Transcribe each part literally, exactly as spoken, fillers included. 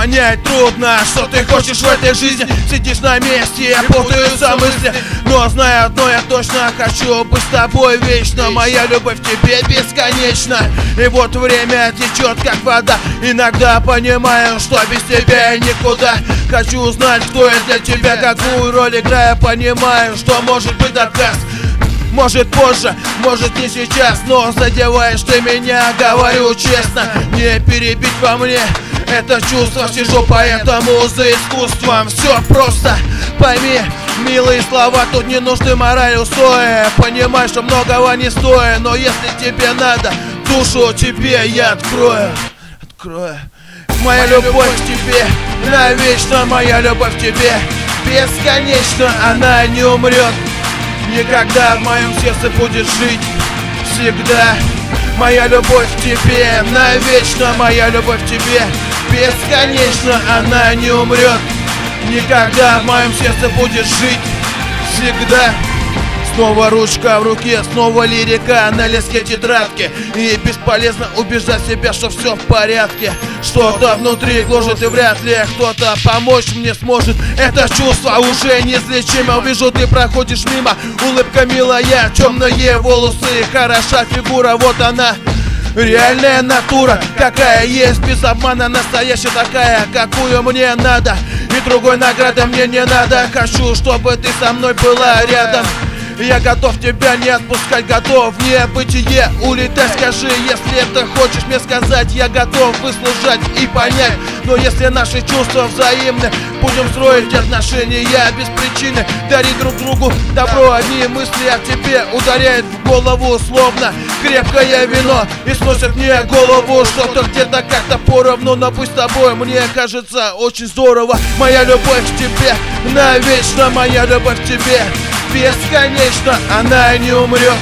понять трудно, что ты хочешь в этой жизни. Сидишь на месте, путаются мысли, но знаю одно, я точно хочу быть с тобой вечно. Моя любовь к тебе бесконечна. И вот время течет как вода. Иногда понимаю, что без тебя никуда. Хочу узнать, кто я для тебя, какую роль играю. Понимаю, что может быть отказ. Может позже, может не сейчас, но задеваешь ты меня, говорю честно. Не перебить во мне это чувство, сижу поэтому за искусством. Все просто, пойми, милые слова тут не нужны, мораль устоя. Понимаю, что многого не стоит, но если тебе надо, душу тебе я открою. Открою. Моя любовь к тебе навечно, моя любовь к тебе бесконечно, она не умрет. Никогда в моем сердце будет жить всегда. Моя любовь к тебе навечно, моя любовь к тебе бесконечно, она не умрет. Никогда в моем сердце будет жить всегда. Снова ручка в руке, снова лирика на листке тетрадки. И бесполезно убеждать себя, что все в порядке. Что-то внутри гложет, и вряд ли кто-то помочь мне сможет. Это чувство уже неизлечимо. Вижу, ты проходишь мимо. Улыбка милая, темные волосы, хороша фигура, вот она. Реальная натура, какая есть, без обмана, настоящая такая, какую мне надо. И другой награды мне не надо. Хочу, чтобы ты со мной была рядом. Я готов тебя не отпускать, готов в небытие улетать. Скажи, если это хочешь мне сказать, я готов выслушать и понять. Но если наши чувства взаимны, будем строить отношения без причины. Дарить друг другу добро, одни мысли о тебе ударяют в голову, словно крепкое вино, и сносят мне голову. Что-то где-то как-то поровну, но пусть с тобой, мне кажется, очень здорово. Моя любовь к тебе навечно, моя любовь к тебе бесконечно, она не умрет.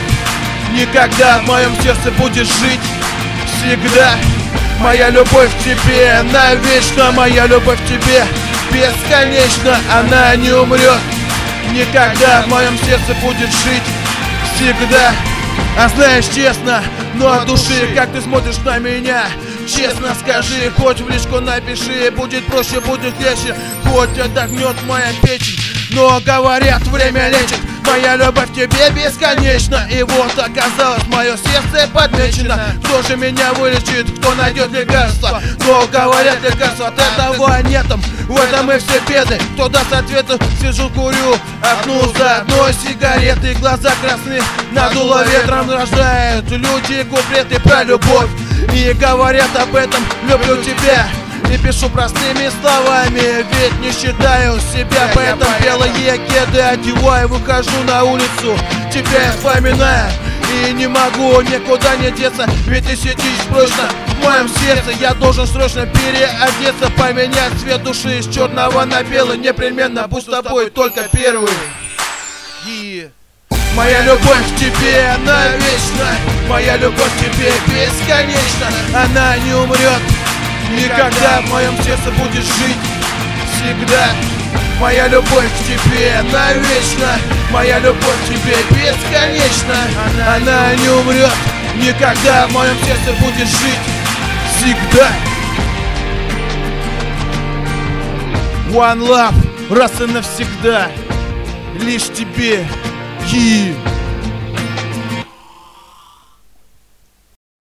Никогда в моем сердце будет жить всегда. Моя любовь к тебе навечно, моя любовь к тебе бесконечно, она не умрет. Никогда в моем сердце будет жить всегда. А знаешь, честно, но от души, как ты смотришь на меня, честно скажи, хоть в личку напиши, будет проще, будет легче, хоть отдохнет моя печень. Но говорят, время лечит. Моя любовь к тебе бесконечна. И вот оказалось, мое сердце подмечено. Кто же меня вылечит, кто найдет лекарство? Но говорят, лекарства от этого нету. В этом и все беды. Кто даст ответы, сижу, курю одну за одной сигареты. Глаза красные, надуло ветром рождают люди куплеты про любовь. И говорят об этом, люблю тебя. И пишу простыми словами, ведь не считаю себя поэтом. Белые кеды одеваю, выхожу на улицу, тебя я вспоминаю. И не могу никуда не деться, ведь ты сидишь прочно в моем сердце. Я должен срочно переодеться, поменять цвет души с черного на белый. Непременно будь с тобой только первый. И... Моя любовь к тебе навечно, моя любовь к тебе бесконечна, она не умрет. Никогда в моем сердце будет жить всегда. Моя любовь к тебе навечно, моя любовь к тебе бесконечна, она не умрет. Никогда в моем сердце будет жить всегда. One love, раз и навсегда, лишь тебе. И